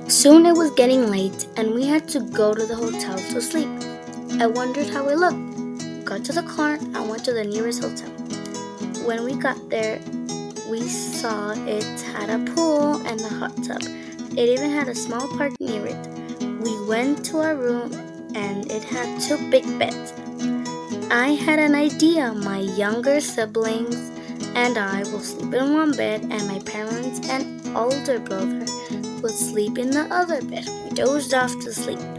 Soon it was getting late and we had to go to the hotel to sleep. I wondered how we looked. Got to the car and went to the nearest hotel. When we got there, we saw it had a pool and a hot tub. It even had a small park near it. We went to our room and it had two big beds. I had an idea. My younger siblings and I will sleep in one bed, and my parents and older brother would sleep in the other bed. We dozed off to sleep.